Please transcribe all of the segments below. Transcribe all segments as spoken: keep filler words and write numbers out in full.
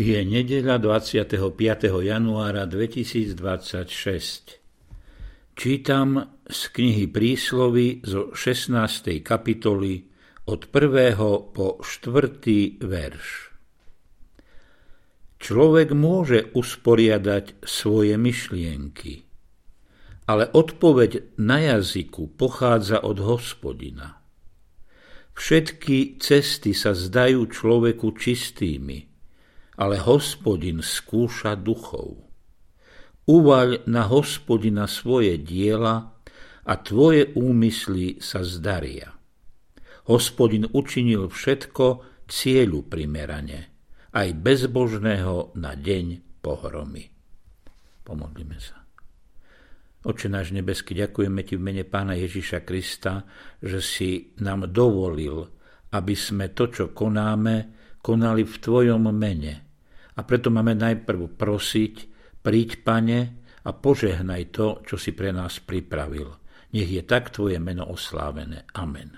Je nedeľa dvadsiateho piateho januára dvetisícdvadsaťšesť. Čítam z knihy Príslovy zo šestnástej kapitoly od prvého po štvrtý verš. Človek môže usporiadať svoje myšlienky, ale odpoveď na jazyku pochádza od Hospodina. Všetky cesty sa zdajú človeku čistými, ale Hospodin skúša duchov. Uvaľ na Hospodina svoje diela a tvoje úmysly sa zdaria. Hospodin učinil všetko cieľu primerane, aj bezbožného na deň pohromy. Pomodlíme sa. Oče náš nebeský, ďakujeme Ti v mene Pána Ježiša Krista, že si nám dovolil, aby sme to, čo konáme, konali v Tvojom mene. A preto máme najprv prosiť, príď, Pane, a požehnaj to, čo si pre nás pripravil. Nech je tak Tvoje meno oslávené. Amen.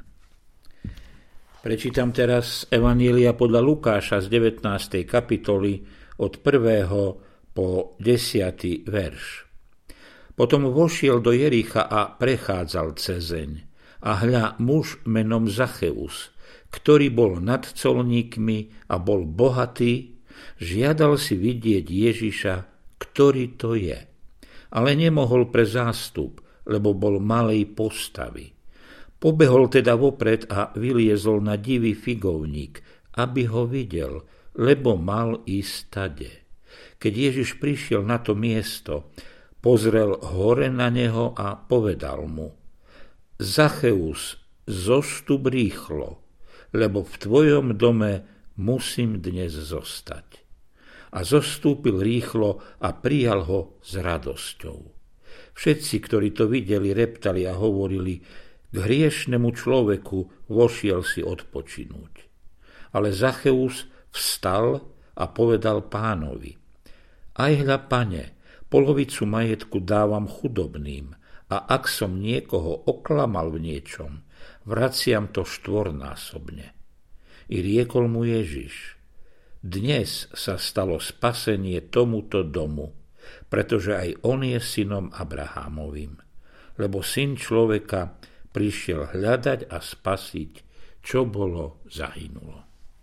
Prečítam teraz Evanjelia podľa Lukáša z devätnástej kapitoly od prvého po desiaty verš. Potom vošiel do Jericha a prechádzal cezeň. A hľa, muž menom Zacheus, ktorý bol nad colníkmi a bol bohatý, žiadal si vidieť Ježiša, ktorý to je. Ale nemohol pre zástup, lebo bol malej postavy. Pobehol teda vopred a vyliezol na divý figovník, aby ho videl, lebo mal ísť tade. Keď Ježiš prišiel na to miesto, pozrel hore na neho a povedal mu: Zacheus, zostup rýchlo, lebo v tvojom dome musím dnes zostať. A zostúpil rýchlo a prijal ho s radosťou. Všetci, ktorí to videli, reptali a hovorili: k hriešnemu človeku vošiel si odpočinúť. Ale Zacheus vstal a povedal Pánovi: aj hľa, Pane, polovicu majetku dávam chudobným, a ak som niekoho oklamal v niečom, vraciam to štvornásobne. I riekol mu Ježiš: dnes sa stalo spasenie tomuto domu, pretože aj on je synom Abrahámovým, lebo syn človeka prišiel hľadať a spasiť, čo bolo zahynulo.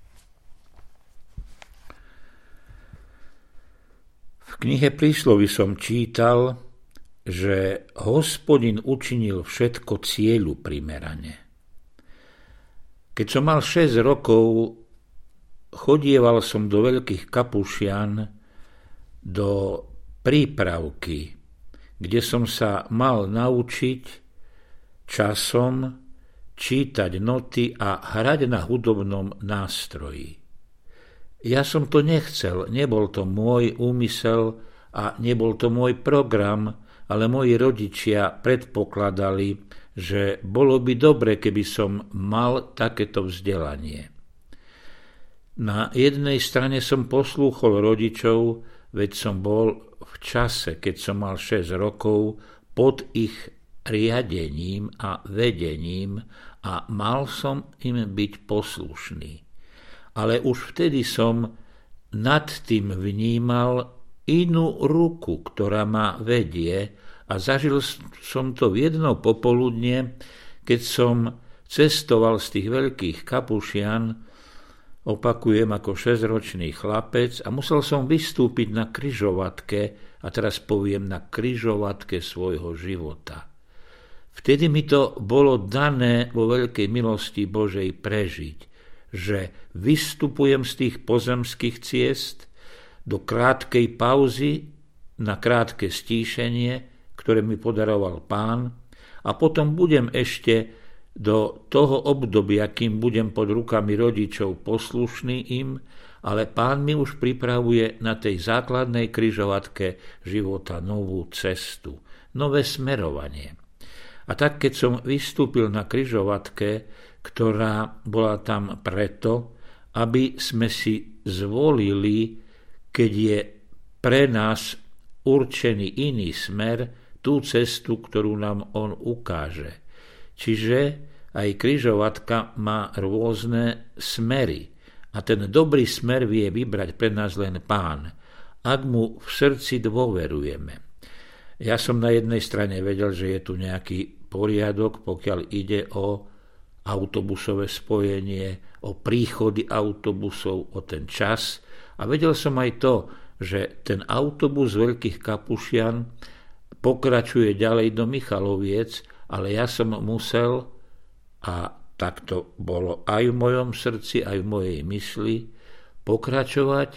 V knihe Príslovy som čítal, že Hospodin učinil všetko cieľu primerane. Keď som mal šesť rokov, chodieval som do Veľkých Kapušian, do prípravky, kde som sa mal naučiť časom čítať noty a hrať na hudobnom nástroji. Ja som to nechcel, nebol to môj úmysel a nebol to môj program, ale moji rodičia predpokladali, že bolo by dobre, keby som mal takéto vzdelanie. Na jednej strane som poslúchol rodičov, veď som bol v čase, keď som mal šesť rokov, pod ich riadením a vedením a mal som im byť poslušný. Ale už vtedy som nad tým vnímal inú ruku, ktorá ma vedie, a zažil som to v jedno popoludne, keď som cestoval z tých Veľkých Kapušian, opakujem, ako šesťročný chlapec, a musel som vystúpiť na križovatke, a teraz poviem, na križovatke svojho života. Vtedy mi to bolo dané vo veľkej milosti Božej prežiť, že vystupujem z tých pozemských ciest do krátkej pauzy, na krátke stíšenie, ktoré mi podaroval Pán, a potom budem ešte do toho obdobia, kým budem pod rukami rodičov poslušný im, ale Pán mi už pripravuje na tej základnej križovatke života novú cestu, nové smerovanie. A tak, keď som vystúpil na križovatke, ktorá bola tam preto, aby sme si zvolili, keď je pre nás určený iný smer, tú cestu, ktorú nám on ukáže. Čiže aj križovatka má rôzne smery A ten dobrý smer vie vybrať pre nás len Pán, ak mu v srdci dôverujeme. Ja som na jednej strane vedel, že je tu nejaký poriadok, pokiaľ ide o autobusové spojenie, o príchody autobusov, o ten čas. A vedel som aj to, že ten autobus z Veľkých Kapušian pokračuje ďalej do Michaloviec, ale ja som musel, a tak to bolo aj v mojom srdci, aj v mojej mysli, pokračovať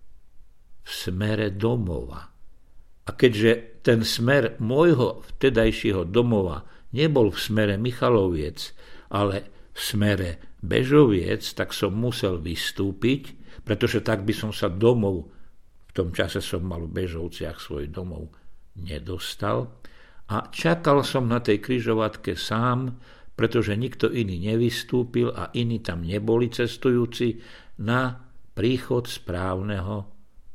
v smere domova. A keďže ten smer môjho vtedajšieho domova nebol v smere Michaloviec, ale v smere Bežoviec, tak som musel vystúpiť, pretože tak by som sa domov, v tom čase som mal v Bežovciach svoj domov, nedostal. A čakal som na tej križovatke sám, pretože nikto iný nevystúpil a iní tam neboli cestujúci na príchod správneho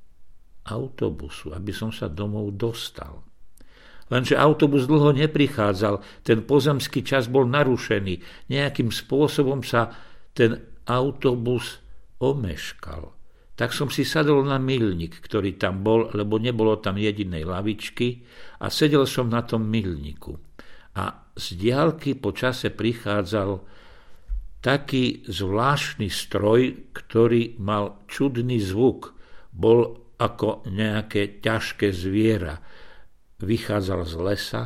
autobusu, aby som sa domov dostal. Lenže autobus dlho neprichádzal, ten pozemský čas bol narušený, nejakým spôsobom sa ten autobus omeškal. Tak som si sadol na milník, ktorý tam bol, lebo nebolo tam jedinej lavičky, a sedel som na tom milníku. A z diaľky po čase prichádzal taký zvláštny stroj, ktorý mal čudný zvuk. Bol ako nejaké ťažké zviera. Vychádzal z lesa,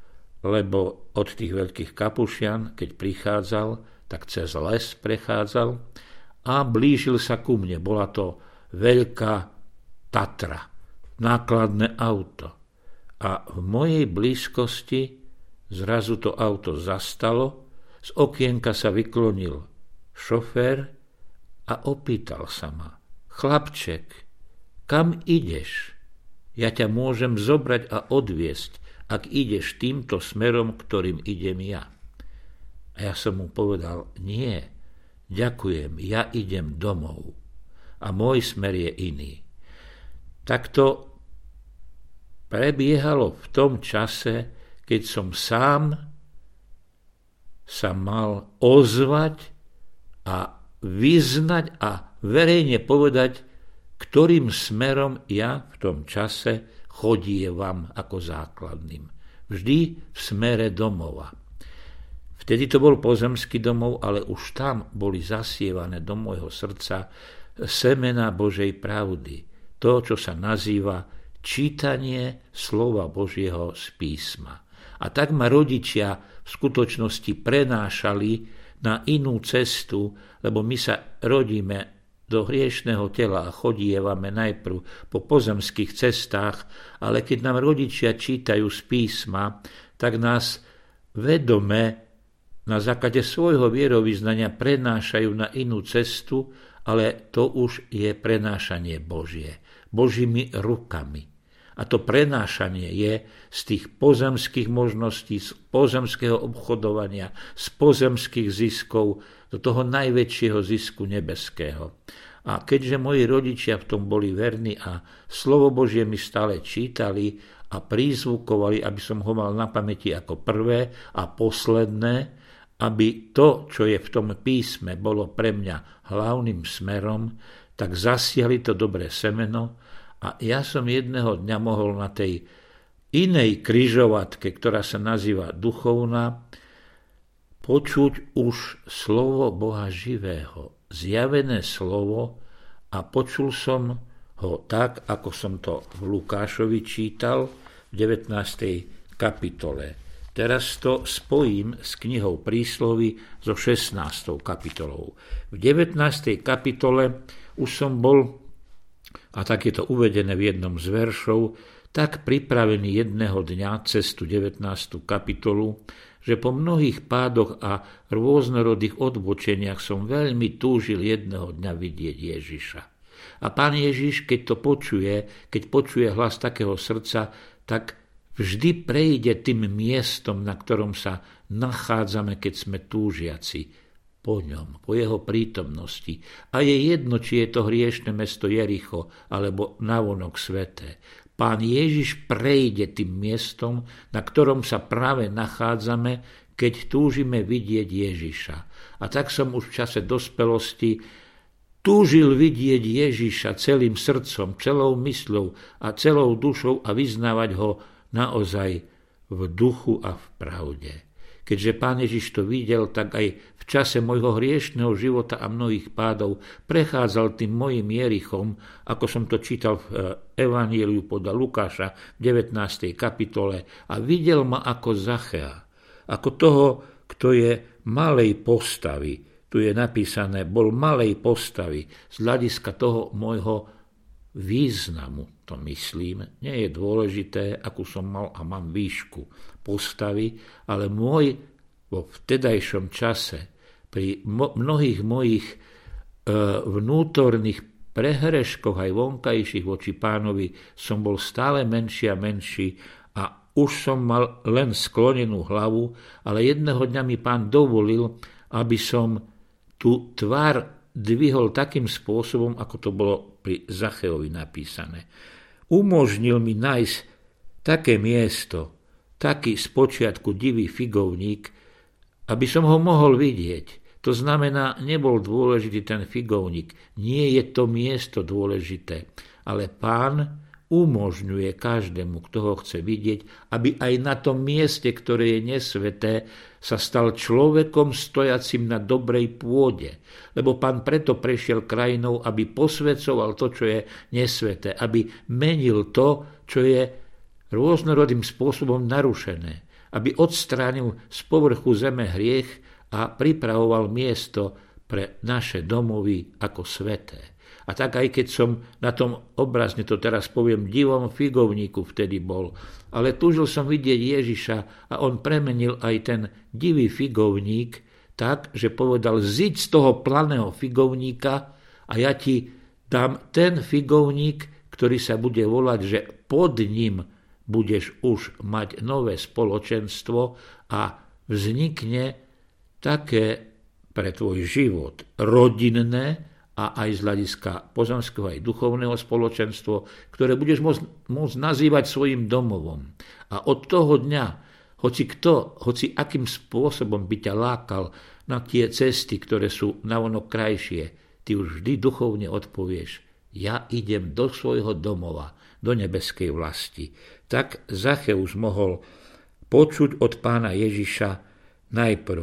lebo od tých Veľkých Kapušian, keď prichádzal, tak cez les prechádzal a blížil sa ku mne. Bola to veľká Tatra, nákladné auto. A v mojej blízkosti zrazu to auto zastalo, z okienka sa vyklonil šofér a opýtal sa ma: chlapček, kam ideš? Ja ťa môžem zobrať a odviesť, ak ideš týmto smerom, ktorým idem ja. A ja som mu povedal: nie, ďakujem, ja idem domov. A môj smer je iný. Tak to prebiehalo v tom čase, keď som sám sa mal ozvať a vyznať a verejne povedať, ktorým smerom ja v tom čase chodievam ako základným. Vždy v smere domova. Vtedy to bol pozemský domov, ale už tam boli zasievané do môjho srdca semena Božej pravdy. To, čo sa nazýva čítanie slova Božieho z písma. A tak ma rodičia v skutočnosti prenášali na inú cestu, lebo my sa rodíme do hriešného tela a chodievame najprv po pozemských cestách, ale keď nám rodičia čítajú z písma, tak nás vedome na základe svojho vierovyznania prenášajú na inú cestu, ale to už je prenášanie Božie, Božími rukami. A to prenášanie je z tých pozemských možností, z pozemského obchodovania, z pozemských ziskov do toho najväčšieho zisku nebeského. A keďže moji rodičia v tom boli verní a slovo Božie mi stále čítali a prízvukovali, aby som ho mal na pamäti ako prvé a posledné, aby to, čo je v tom písme, bolo pre mňa hlavným smerom, tak zasiali to dobré semeno. A ja som jedného dňa mohol na tej inej križovatke, ktorá sa nazýva duchovná, počuť už slovo Boha živého, zjavené slovo, a počul som ho tak, ako som to v Lukášovi čítal v devätnástej kapitole. Teraz to spojím s knihou Prísloví so šestnástou kapitolou. V devätnástej kapitole už som bol, a tak je to uvedené v jednom z veršov, tak pripravený jedného dňa cez tú devätnástu kapitolu, že po mnohých pádoch a rôznorodých odbočeniach som veľmi túžil jedného dňa vidieť Ježiša. A Pán Ježiš, keď to počuje, keď počuje hlas takého srdca, tak vždy prejde tým miestom, na ktorom sa nachádzame, keď sme túžiaci po ňom, po jeho prítomnosti. A je jedno, či je to hriešne mesto Jericho, alebo navonok sveté. Pán Ježiš prejde tým miestom, na ktorom sa práve nachádzame, keď túžime vidieť Ježiša. A tak som už v čase dospelosti túžil vidieť Ježiša celým srdcom, celou mysľou a celou dušou a vyznávať ho naozaj v duchu a v pravde. Keďže Pán Ježiš to videl, tak aj v čase môjho hriešného života a mnohých pádov prechádzal tým mojim Jerichom, ako som to čítal v Evanjeliu podľa Lukáša v devätnástej kapitole, a videl ma ako Zachea, ako toho, kto je malej postavy. Tu je napísané, bol malej postavy z hľadiska toho môjho významu, to myslím. Nie je dôležité, akú som mal a mám výšku postavy, ale môj vo vtedajšom čase pri mo- mnohých mojich e, vnútorných prehreškoch aj vonkajších voči Pánovi som bol stále menší a menší a už som mal len sklonenú hlavu, ale jedného dňa mi Pán dovolil, aby som tú tvár dvihol takým spôsobom, ako to bolo pri Zacheovi napísané. Umožnil mi nájsť také miesto, taký spočiatku divý figovník, aby som ho mohol vidieť. To znamená, nebol dôležitý ten figovník, nie je to miesto dôležité, ale Pán umožňuje každému, kto ho chce vidieť, aby aj na tom mieste, ktoré je nesveté, sa stal človekom stojacim na dobrej pôde. Lebo Pán preto prešiel krajinou, aby posvedcoval to, čo je nesveté, aby menil to, čo je rôznorodým spôsobom narušené, aby odstránil z povrchu zeme hriech a pripravoval miesto pre naše domovy ako sveté. A tak aj keď som na tom, obrazne to teraz poviem, divom figovníku vtedy bol, ale túžil som vidieť Ježiša a on premenil aj ten divý figovník tak, že povedal, ziď z toho planého figovníka a ja ti dám ten figovník, ktorý sa bude volať, že pod ním budeš už mať nové spoločenstvo a vznikne také pre tvoj život rodinné a aj z hľadiska pozemského aj duchovného spoločenstvo, ktoré budeš môcť, môcť nazývať svojim domovom. A od toho dňa, hoci kto, hoci akým spôsobom by ťa lákal na tie cesty, ktoré sú navonok krajšie, ty už vždy duchovne odpovieš, ja idem do svojho domova, do nebeskej vlasti. Tak Zacheus mohol počuť od Pána Ježiša najprv: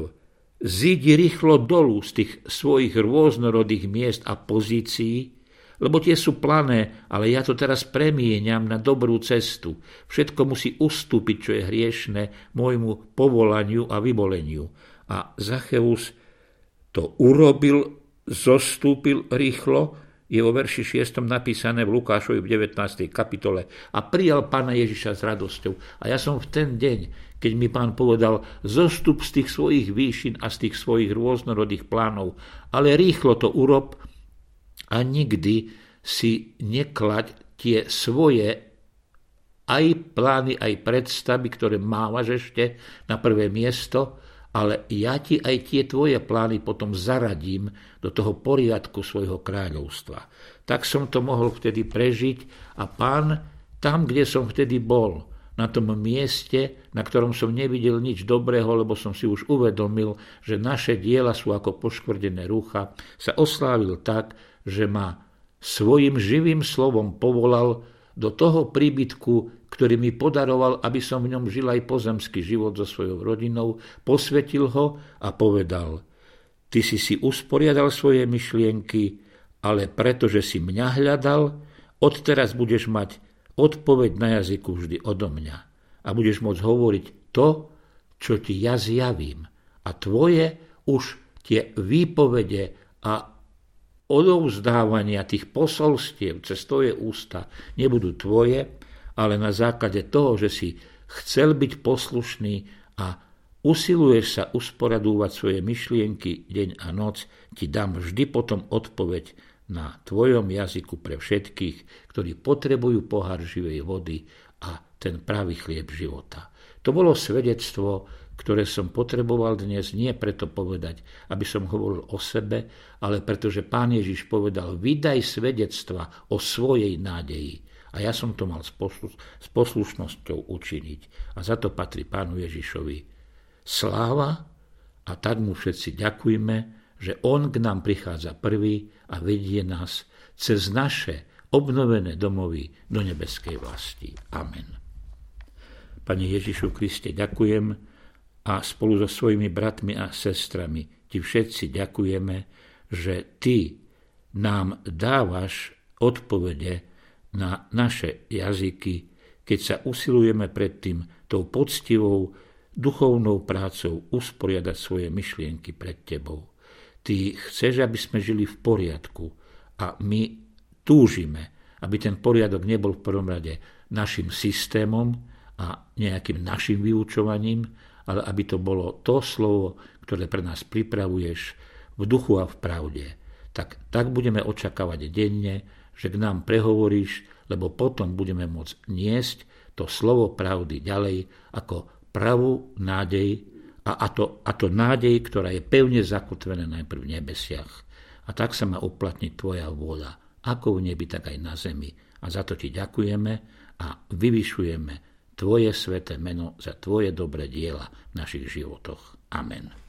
zídi rýchlo dolu z tých svojich rôznorodých miest a pozícií, lebo tie sú plané, ale ja to teraz premieňam na dobrú cestu. Všetko musí ustúpiť, čo je hriešne, môjmu povolaniu a vyvoleniu. A Zacheus to urobil, zostúpil rýchlo, je vo verši šiestom napísané v Lukášovi v devätnástej kapitole, a prijal Pána Ježiša s radosťou. A ja som v ten deň, keď mi Pán povedal, zostup z tých svojich výšin a z tých svojich rôznorodých plánov, ale rýchlo to urob a nikdy si neklaď tie svoje aj plány, aj predstavy, ktoré mávaš ešte na prvé miesto, ale ja ti aj tie tvoje plány potom zaradím do toho poriadku svojho kráľovstva. Tak som to mohol vtedy prežiť a Pán tam, kde som vtedy bol, na tom mieste, na ktorom som nevidel nič dobrého, lebo som si už uvedomil, že naše diela sú ako poškvrdené rúcha, sa oslávil tak, že ma svojim živým slovom povolal do toho príbytku, ktorý mi podaroval, aby som v ňom žil aj pozemský život so svojou rodinou, posvetil ho a povedal: ty si si usporiadal svoje myšlienky, ale pretože si mňa hľadal, odteraz budeš mať odpoveď na jazyku vždy odo mňa a budeš môcť hovoriť to, čo ti ja zjavím. A tvoje už tie výpovede a odovzdávania tých posolstiev cez tvoje ústa nebudú tvoje, ale na základe toho, že si chcel byť poslušný a usiluješ sa usporadúvať svoje myšlienky deň a noc, ti dám vždy potom odpoveď na tvojom jazyku pre všetkých, ktorí potrebujú pohár živej vody a ten pravý chlieb života. To bolo svedectvo, ktoré som potreboval dnes nie preto povedať, aby som hovoril o sebe, ale pretože Pán Ježiš povedal: vydaj svedectva o svojej nádeji. A ja som to mal s, poslu- s poslušnosťou učiniť. A za to patrí Pánu Ježišovi sláva a tak mu všetci ďakujme, že on k nám prichádza prvý a vedie nás cez naše obnovené domovy do nebeskej vlasti. Amen. Pane Ježišu Kriste, ďakujem a spolu so svojimi bratmi a sestrami ti všetci ďakujeme, že ty nám dávaš odpovede na naše jazyky, keď sa usilujeme pred tým tou poctivou duchovnou prácou usporiadať svoje myšlienky pred tebou. Ty chceš, aby sme žili v poriadku a my túžime, aby ten poriadok nebol v prvom rade našim systémom a nejakým našim vyučovaním, ale aby to bolo to slovo, ktoré pre nás pripravuješ v duchu a v pravde. Tak, tak budeme očakávať denne, že k nám prehovoríš, lebo potom budeme môcť niesť to slovo pravdy ďalej ako pravú nádej a, a, to, a to nádej, ktorá je pevne zakotvená najprv v nebesiach. A tak sa má uplatniť tvoja vôľa, ako v nebi, tak aj na zemi. A za to ti ďakujeme a vyvyšujeme tvoje sväté meno za tvoje dobré diela v našich životoch. Amen.